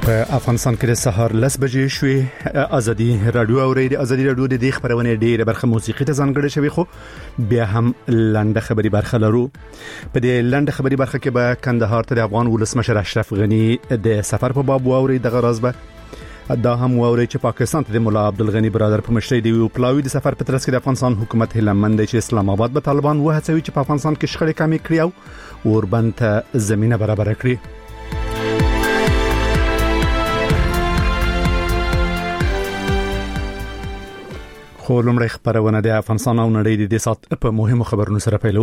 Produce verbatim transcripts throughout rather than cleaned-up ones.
په افغانستان کې د سهار لس بجې شوې. ازادي رادیو او ریډیو ازادي رادیو د دې خبرونه ډېره برخه موسیقي ته ځانګړې شوی، خو بیا هم لنډه خبري برخه لرو. په دې لنډه خبري برخه کې به کندهار ته د افغان ولسمشر اشرف غنی د سفر په باب واوري. دغه راز به دا هم واوري چې پاکستان ته د مولا عبدالغنی برادر په مشرۍ د یو پلاوی د سفر په ترڅ کې د افغانستان حکومت هلمند چې اسلام آباد به طالبان وهڅوي چې په افغانستان کې شخړې کمې کړي او اوربند ته زمينه برابر کړي. خو لومړی خبرونه د افغانستان او نړۍ د دې سات په مهمو خبرونو سره پیلو.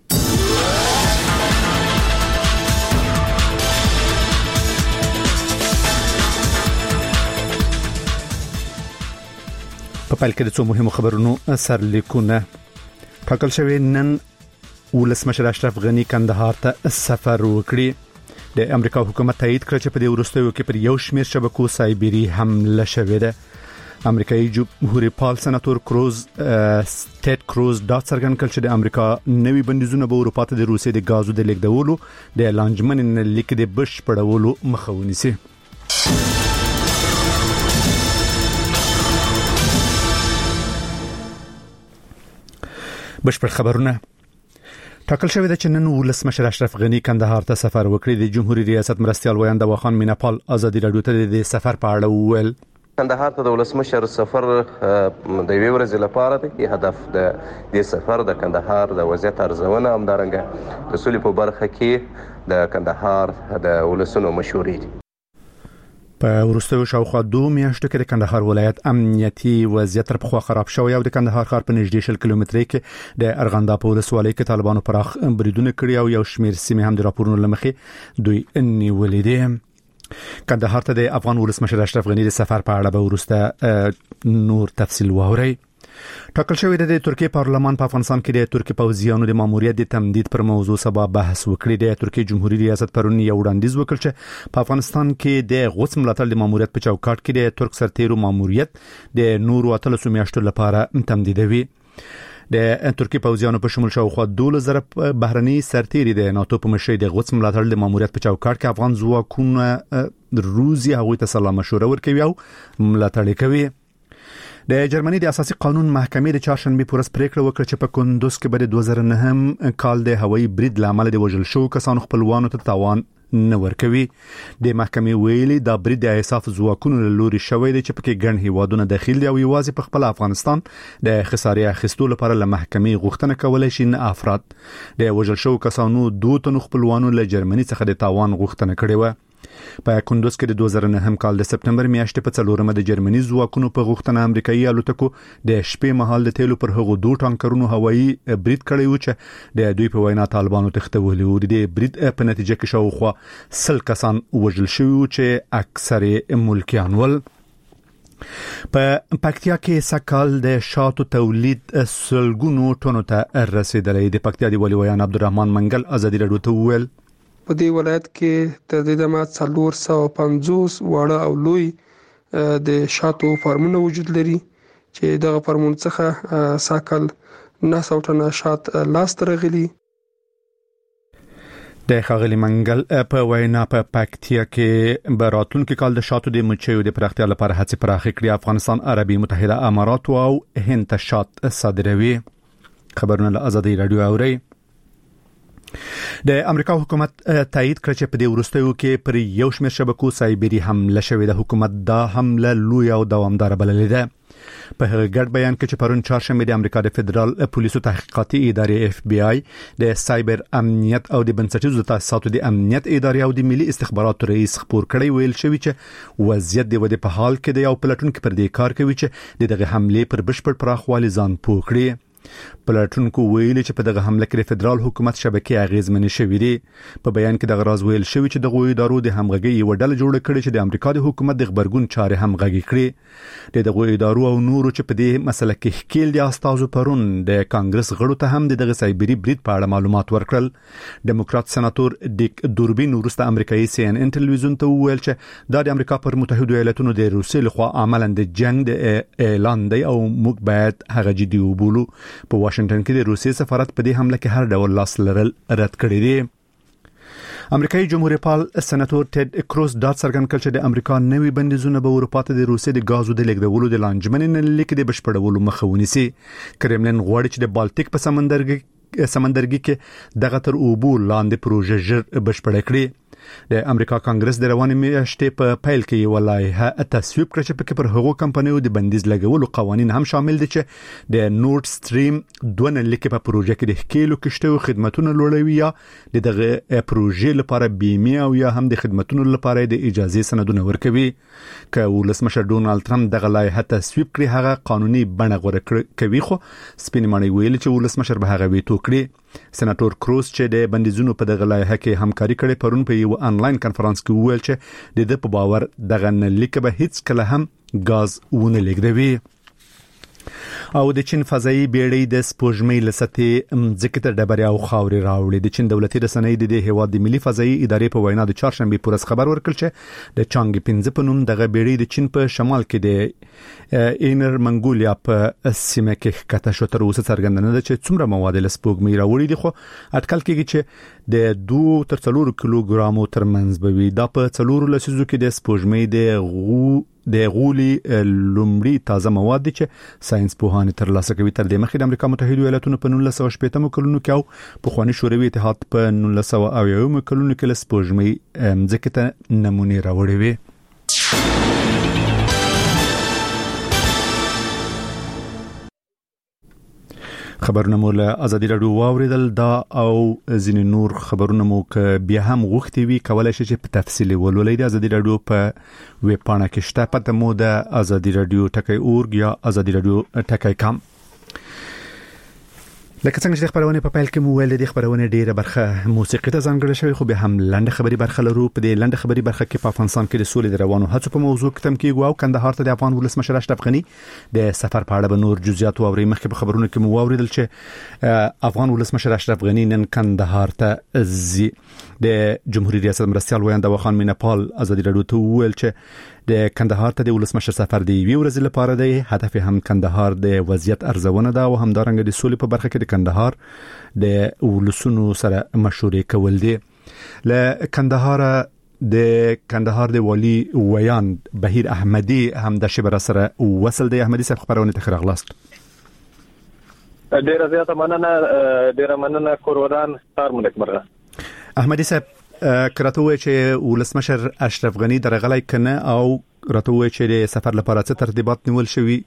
په پیل کې د څو مهمو خبرونو سرلیکونه. ټاکل شوی نن ولسمشر اشرف غنی کندهار ته سفر وکړي. د امریکا حکومت تایید کړ چې په دې وروستیو کې پر یو شمېر شبکو سایبری حمله شوې ده. امریکایي جمهوریت پال سناتور کروز سټیټ کروز دا څرګند کړ چې د امریکا نوي بندیزونه به اروپا ته د روسیې د غازو د لیږدولو د لانجمن لیک د بشپړولو مخه ونیسي. بشپړ خبرونه. ټاکل شوی ده چې نن ولسمشر اشرف غنی کندهار ته سفر وکړي. د جمهوریت ریاست مرستیال ویاند دواخان میناپال ازادي رادیو ته د سفر په اړه وویل. کندهار ته د ولسمشر سفر د یوې ورځې لپاره دی. هدف د دې سفر د کندهار د وضعیت ارزونه همدارنګه د سولې په برخه کې د کندهار د ولسونو مشورې دي. په وروستیو شاوخوا دوه میاشتو کې د کندهار ولایت امنیتي وضعیت تر پخوا خراب شوی او د کندهار ښار په نږدې شل کیلومترۍ کې د ارغندا په ولسوالۍ کې طالبانو پراخ بریدونه کړي او یو شمېر سیمې هم د راپورونو له مخې دوی نیولې دي. کندهار ته د افغان ولسمشر اشرف غنی د سفر په اړه به ورسته نور تفصیل واوري. ټاکل شوی د ترکیه پارلمان په افغانستان کې د ترکیه پوځیانو د ماموریت د تمدید پر موضوع سبا بحث وکړي. د ترکیه جمهوریت ریاست پرون یو وړاندیز وکړ چې په افغانستان کې د غوڅ ملاتړ د ماموریت په چوکاټ کې د ترک سرتیرو ماموریت د نورو اتلسو میاشتو لپاره تمدیدوي. د ترکیه پوځیانو په شمول شاوخوا دوه زره بهرني سرتیري د ناتو په مشرۍ د غوڅ ملاتړ د ماموریت په چوکاټ کې افغان ځواکونه روزي هغوی ته سلام مشوره ورکوي او ملاتړ کوي. د جرمني د اساسي قانون محکمې د چهارشنبه پورس پریکړه وکړه چې په کندوز کې به د دوه زره نهم کال د هوایي برید لامل د وژل شو کسانو خپلوانو ته تاوان نه ورکوي. د محکمې ویلي دا برید د ایساف ځواکونو له لوري شوی دی چې پکې ګڼ هیوادونه داخل دي او یوازې په خپل افغانستان د خسارې اخیستو لپاره له محکمې غوښتنه کولای شي نه افراد. د وژل شو کسانو دوه تنو خپلوانو له جرمني څخه د تاوان غوښتنه کړې و. په کندوز کې د دوه زره نهم کال د سپتمبر میاشتې په څلورمه د جرمني ځواکونو په غوښتنه امریکایي الوتکو د شپې مهال د تیلو پر هغو دوه ټانکرونو هوایي برید کړی و چې د دوی په وینا طالبانو تښتولي وو. د برید په نتیجه کې شاوخوا سل کسان وژل شوي چې اکثر ملکیان ول. په پکتیا کې سکهال د شاتو تولید سلګونو ټنو ته رسیدلی. د پکتیا دی ولي ویان عبدالرحمن منګل ازادي رادیو ته وویل. په دې ولایت کې تر دې دمه څلور سوه پنځوس واړه او لوی د شاتو فارمونه وجود لري چې دغه فارمونو څخه ساکل نه سوه ټنه شات لاسته راغلي. د ښاغلي منګل په وینا په پکتیا کې به راتلونکي کال د شاتو د مچیو د پراختیا لپاره هڅې پراخې کړي. افغانستان عربي متحده امارات او هند ته شات صادروي. خبرونه له ازادي رادیو اوري. د امریکا حکومت تایید کړ چې په دې وروستیو کې پر یو شمېر شبکو سایبری حمله شوې ده. حکومت دا حمله لوی او دوامدار بللې ده. په هغه ګډ بیان کې چې پرون چهارشنبه د امریکا د فدرال پولیسو تحقیقاتي ادارې اف بی آی د سایبر امنیت او د بنسټیزو تاسیساتو د امنیت ادارې او د ملي استخباراتو رئیس خبر کړی ویل شوی چې وضعیت د ودې په حال کې د یو پلټونکو پر دې کار کوي چې دغه حمله پر بشپړ پراخوالي ځان پوه کړي. پلټونکو ویلي چې په دغه حمله کې د فدرال حکومت شبکې اغیزمنې شوې دي. په بیان کې دغه راز ویل شوی چې دغه ادارو د همغږي یو ډله جوړه کړې چې د امریکا د حکومت د خبرګون چارې همغږي کړي. د دغه ادارو او نورو چې په دې مسله کې ښکیل دي استازو پرون د کانګرس غړو ته هم دغه سایبری برید په اړه معلومات ورکړل. ډیموکرات سناتور ډیک دوربین وروسته امریکایي سی ان ان ټلویزیون ته وویل چې دا د امریکا پر متحده ایالاتونو د روسیې لخوا عملاً د جنگ د اعلان دی او موږ باید هغه جدي وبولو. په واشنگټن کې د روسیې سفارت په دې حمله کې هر ډول لاس لرل رد کړی دی. امریکایي جمهوریت پال سېناتور ټېډ کروز دا څرګند کړ چې د امریکا نوي بندیزونه به اروپا ته د روسیې د غازو د لیږدولو د لانجمنې لیک د بشپړولو مخه ونیسي. کرملین غواړي چې د بالټیک په سمندرګي سمندرګي کې دغه تر اوبو لاندې پروژه ژر بشپړه کړي. د امریکا کانګرس د روانې میاشتې په پیل کې یو لایحه تصویب کړ چې پکې پر هغو کمپنیو د بندیز لګولو قوانين هم شامل دي چې د نورډ سټریم دوه لیکه په پروژه کې د ښکېلو کشتو خدماتونو لوړوي یا د دغه پروژې لپاره بیمه او یا هم د خدماتونو لپاره د اجازه سندونه ورکوي. که ولسمشر ډونالد ترامپ دغه لایحه تصویب کړي هغه قانوني بڼه غوړه کوي، خو سپین مانی ویل چې ولسمشر به هغه ویتو کړي. سېناتور کروز چې د بندیزونو په دغه لایحه کې همکاري کړې پرون په یو انلاین کانفرنس کې وویل چې د دې په باور دغه لیک به هیڅ کله هم غاز ونه لیږدوي. او د چین فضائي بیړۍ د سپوږمۍ لسته مځکه ته ډبرې او خاورې راوړي. د چین دولتي رسنۍ د هیواد د ملي فضائي ادارې په وینا د چهارشنبه پورس خبر ورکړ چې د چانګ پنځه په نوم دغه بیړۍ د چین په شمال کې د اینر منګولیا په سیمه کې ښکته شو. تر اوسه څرګنده نه ده چې څومره مواد له سپوږمۍ راوړي دي، خو اټکل کېږي چې د دوه تر څلور کیلوګرامو ترمنځ به وي. دا په څلور لسیزو کې د سپوږمۍ د غو د غولي لومړی تازه مواد دي چې ساينس پوهان تر لاسه کوي. تر دې مخکې د امریکا متحده ایالاتونو په نولس سوه شپږ کلونو کې او په خواني شوروي اتحاد په نولس سوه اویا کلونو کې له سپوږمۍ مځکه ته نمونه راوړې وي. خبرونه مو له ازادي رادیو واوریدل. دا او ځینې نور خبرونه مو ک بیا هم غوښتي وي کولای شئ چې په تفصیل ولولئ. د ازادي رادیو په ویب پاڼه کې شته، پته مو د ازادي رادیو ټکی اورګ یا ازادي رادیو ټکی کام. لکه څنګه چې خبرونه په پیل کې مو ویل دي، خبرونه ډیره برخه موسیقي ته ځانګړې شوی، خو به هم لاندې خبري برخه لرو. په دې لاندې خبري برخه کې په افغانستان کې د سولې د روانو هڅو په موضوع کې تم کېږي او کندهار ته د افغان ولسمشر اشرف غنی د سفر په اړه به نور جزئیات واوري. مخکې په خبرونه کې مو واوریدل چې افغان ولسمشر اشرف غنی نن کندهار ته زی. د جمهوریت ریاست مرستيال ویاند وخان مینپال ازادي رادیو ته ویل چې د کندهار ته د ولسمشر سفر دی وی ورځ لپاره دی. هدف هم کندهار د وضعیت ارزونه ده او همدارنګه د سولې په برخه کې د کندهار د ولسونو سره مشورې کول دي. له کندهار د کندهار د والی ویاند بهیر احمدی هم د شبر سره وصل دی. احمدی صاحب خبرونه ته خلاص ډیر زیاته مننه ډیر مننه کورودان ستار ملک مرغه. احمدی صاحب کراته وای چې ولسمشر اشرف غنی درغلای کنه او راته وای چې د سفر لپاره څه ترتیبات نیول شوی؟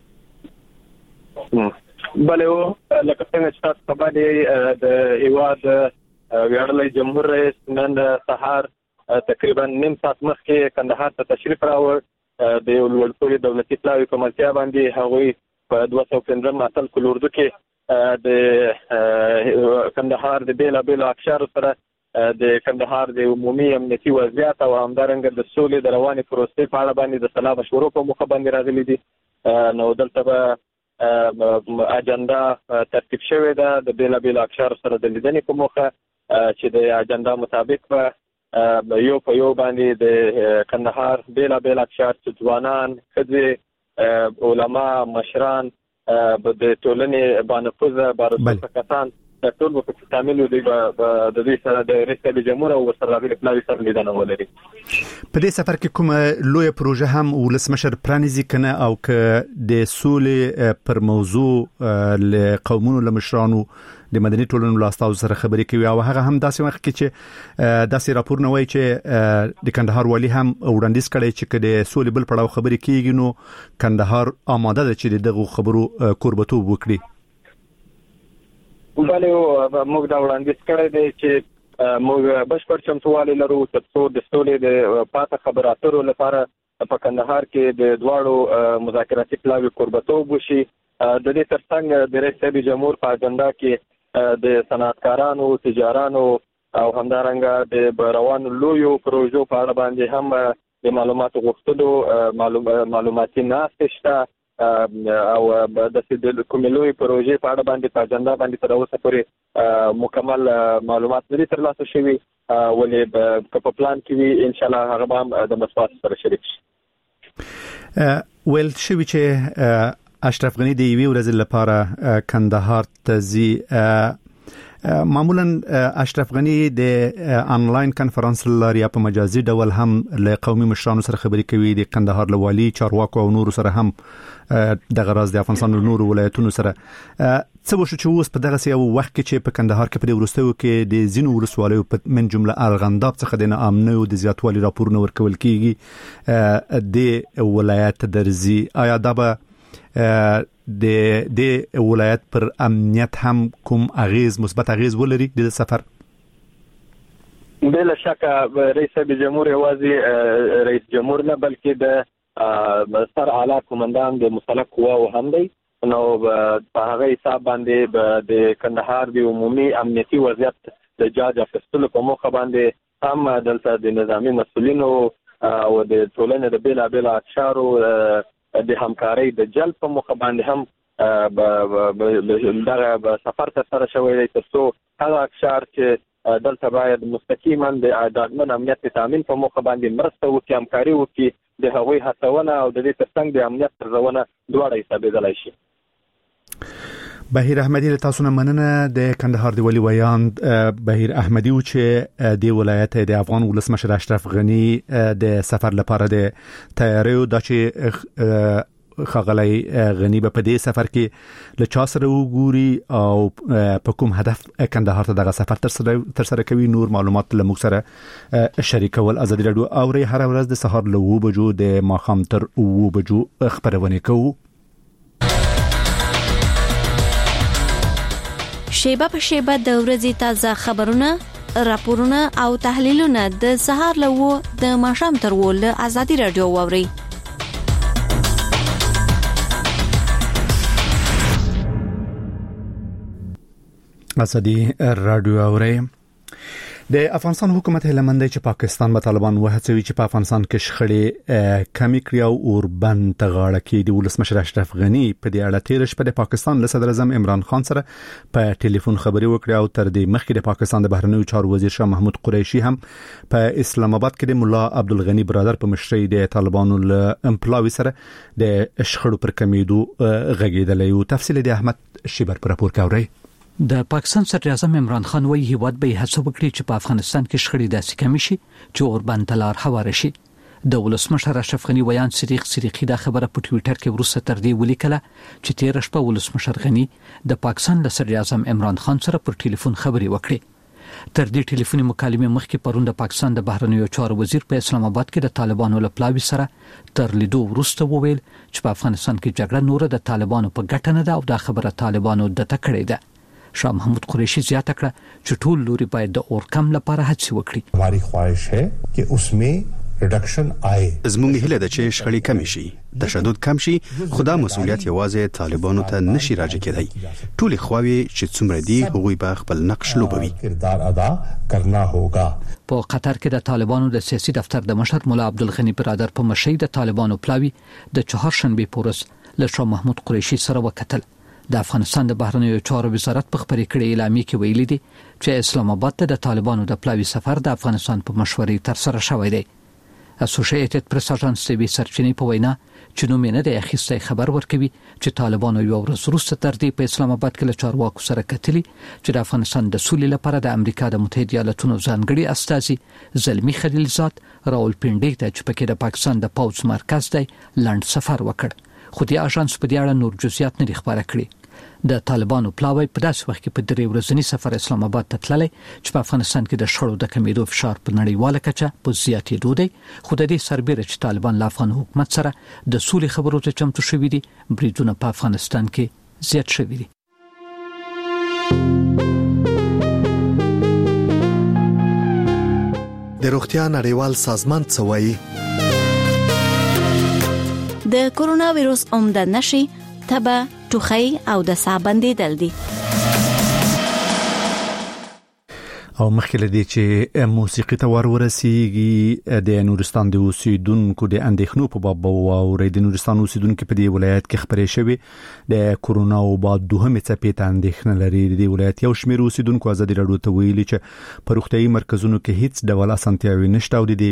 بله و لکه څنګه چې تاسو خبر دی د ایواد ویاړلی جمهور رئیس نن سهار تقریبا نیم ساعت مخکې کندهار ته تشریف راوړ. د یو لوړپوړي دولتي پلاوي په ملتیا باندې هغوی په دوه سوه پنځم اتل کلوردو کې د کندهار د بیلابیلو اقشارو سره د کندهار د عمومي امنیتي وضعیت او همدارنګه د سولې د روانې پروسې په اړه باندې د سلا مشورو په موخه باندې راغلي دي. نو دلته به اجنډا ترتیب شوې ده د بیلابیلو اقشارو سره د لیدنې په موخه چې د اجنډا مطابق به یو په یو باندې د کندهار بیلابیل اقشار چې ځوانان، ښځې، علما، مشران، د ټولنې بانفوذه بارسوسه کسان د ټول په تامل دی د دې سره د رئیس جمهور او سره راغلي پلاوي سره لیدنه ولري. په دې سفر کې کومه لوی پروژه هم ولسمشر پرانیزي کنه او ک د سولې پر موضوع له قومونو لمشرانو د مدني ټولنو لاستاو سره خبرې کوي او هغه هم داسې وخت کې چې داسې راپور نه وای چې د کندهار والی هم وړاندیز کړي چې د سولې بل پړاو خبرې کیږي نو کندهار آماده ده چې دغه خبرو قربتوب وکړي. بله موږ دا وړاندیز کړی دی چې موږ بشپړ چمتووالی لرو تر څو د سولې د پاته خبرو اترو لپاره په کندهار کې د دواړو مذاکراتي پلاوي قربتوب وشي. د دې ترڅنګ د رئیس جمهور په اجنډا کې د صنعتکارانو، تجارانو او همدارنګه د روانو لویو پروژو په اړه باندې هم د معلوماتو غوښتلو معلوماتي ناستې شته او د دې کومې لوی پروژې په اړه باندې په اجنډا باندې تر اوسه پورې مکمل معلومات نه دي ترلاسه شوي، ولې په پلان کې وي ان شاء الله هغه به د مسؤلات سره شریک شي. ویل شوی چې اشرف غنی د یوې ورځې لپاره کندهار ته ځي. معمولا اشرف غنی د انلاین کانفرنس لري په مجازي ډول هم له قومي مشرانو سره خبرې کوي د کندهار لوالي چارواکو او نور سره هم د غراز د افغانستان نور ولایتونو سره څه وشو چې اوس په دغه سیاو وخت کې چې په کندهار کې په ورستیو کې د زینو ولسوالیو په من جمله ارغنداب څخه د ناامنۍ او د زیاتوالي راپورونه ورکول کیږي د ولایت درزي آیا دا به د د ولایت پر امنیت هم کوم اغیز مثبت اغیز ولري د سفر؟ بلا شک رئیس جمهور یوازي رئیس جمهور نه بلکې د سر اعلی کمانډان د مسلح قواو هم دی نو په هغه حساب باندې د کندهار د عمومي امنیتي وضعیت د جاج افستلو په موخه باندې هم دلته د نظامی مسؤلینو او د ټولنې د بیلا بیلا اقشارو د همکارۍ د جلب په موخه باندې هم دغه سفر ته سره شوی دی ترڅو هغه اقشار چې دلته باید مستقیما د ډاډمن امنیت تامین په موخه باندې مرسته وکړي همکاري وکړي د هغوی هڅونه او د دې ترڅنګ د امنیت ترونه دواړه حسابېدلی شي. بهیر احمدی له تاسو نه مننه. د کندهار د ولی ویاند بهیر احمدی و چې د ولایت د افغان ولسمشر اشرف غنی د سفر لپاره د تیاریو د چې خغلی غنی په دې سفر کې له چا سره وګوري او په کوم هدف کندهار ته دغه سفر تر سره کوي نور معلومات له موږ سره شریکول. ازادي رادیو اوري هر ورځ د سهار له اوه بجو د ماښام تر اوه بجو خبرونه کوو. شیبه په شیبه د ورځې تازه خبرونه راپورونه او تحلیلونه د سهار له اوه د ماښام تر اوه له ازادي رادیو واوري. ازادي رادیو اوري. د افغانستان حکومت هلمند چې پاکستان به طالبان وهڅوي چې په افغانستان کې شخړې کمی کړي او اوربند ته غاړه کړي. د ولسمشر اشرف غنی په دې اړه تیر شپه د پاکستان له صدر اعظم عمران خان سره په ټلیفون خبرې وکړې او تر دې مخکې د پاکستان د بهرنیو چارو وزیر شاه محمود قریشي هم په اسلام آباد کې د مولا عبدالغنی برادر په مشرۍ د طالبانو له امپلاوي سره د شخړو پر کمیدو غږیدلی. او تفصیل د احمد شیبر پر راپور کوي. د پاکستان صدر اعظم عمران خان وایي هیواد به هڅه وکړي چې په افغانستان کې شخړې داسې کمې شي چې اوربند ته لار هواره شي. د ولسمشر اشرف غنی ویان صدیق صدیقی دا خبره په ټوئیټر کې ورسته تر دې ولیکله چې تیر شپه ولسمشر غنی د پاکستان له صدر اعظم عمران خان سره پر ټلیفون خبرې وکړې. تر دې ټلیفوني مکالمې مخکې پرون د پاکستان د بهرنیو چارو وزیر په اسلام آباد کې د طالبانو له پلاوي سره تر لیدو وروسته وویل چې په افغانستان کې جګړه نور د طالبانو په ګټه نه ده او دا خبره طالبانو د تکړه ده. شاه محمود قریشی زیاته کړه چې ټول لوري باید د اورکم لپاره هڅه وکړي. हमारी ख्वाहिश है कि उसमें ریډکشن آئے. زموږ هیله ده چې شخړې کم شي، تشدد کم شي، خدا مسؤلیت یوازې طالبانو ته نشي راځي کېدای. ټول خواوی چې څومره دي هغوی به خپل نقش لوبوي. کردار ادا کرنا ہوگا. په قطر کې د طالبانو د سیاسي دفتر د مشر مولا عبدالغنی برادر په مشرۍ د طالبانو پلاوي د چهارشنبه پورس له شاه محمود قریشي سره وکتل. د افغانستان د بهرنیو چارو وزارت په خبرې کړې اعلامیه کې ویلي دي چې اسلام آباد ته د طالبانو د پلاوي سفر د افغانستان په مشورې تر سره شوی دی. اسوسییټډ پریس اژانس د وی سرچینې په وینا چې نو مینه د اخیستې خبر ورکوي چې طالبانو یو ورځ وروسته تر دې په اسلام آباد کې له چارواکو سره کتلي چې د افغانستان د سولې لپاره د امریکا د متحده ایالاتونو ځانګړي استازي زلمی خلیلزاد راولپنډي ته چې پکې د پاکستان د پوځ مرکز دی لند سفر وکړ. خو د اژانس په دې اړه نور جزئیات نه خبره کړي. د طالبانو پلاوی په داسې وخت کې په درې ورځنی سفر اسلام آباد ته تللی چې په افغانستان کې د شخړو د کمیدو فشار په نړیواله کچه په زیاتېدو دی. خو د دې سربېره چې طالبان له افغان حکومت سره د سولې خبرو ته چمتو شوي دي، بریدونه په افغانستان کې زیات شوي دي. د روغتیا نړیوال سازمان څه وایي؟ د کورونا وایروس عمده نشي تبه، ټوخی او د ساه بندیدل دي. او مخکې لدی چې موسیقي ته ورورسیږي د نورستان د اوسیدونکو د اندېښنو په باب او د نورستان اوسیدونکو په دې ولایت کې خبرې شوې د کورونا او بعد دوهمه څپې ته اندېښنه لري. د ولایت یو شمېر اوسیدونکو ازادي راډیو ته ویلي چې په روغتيایي مرکزونو کې هیڅ ډول اسانتیاوي نشته او د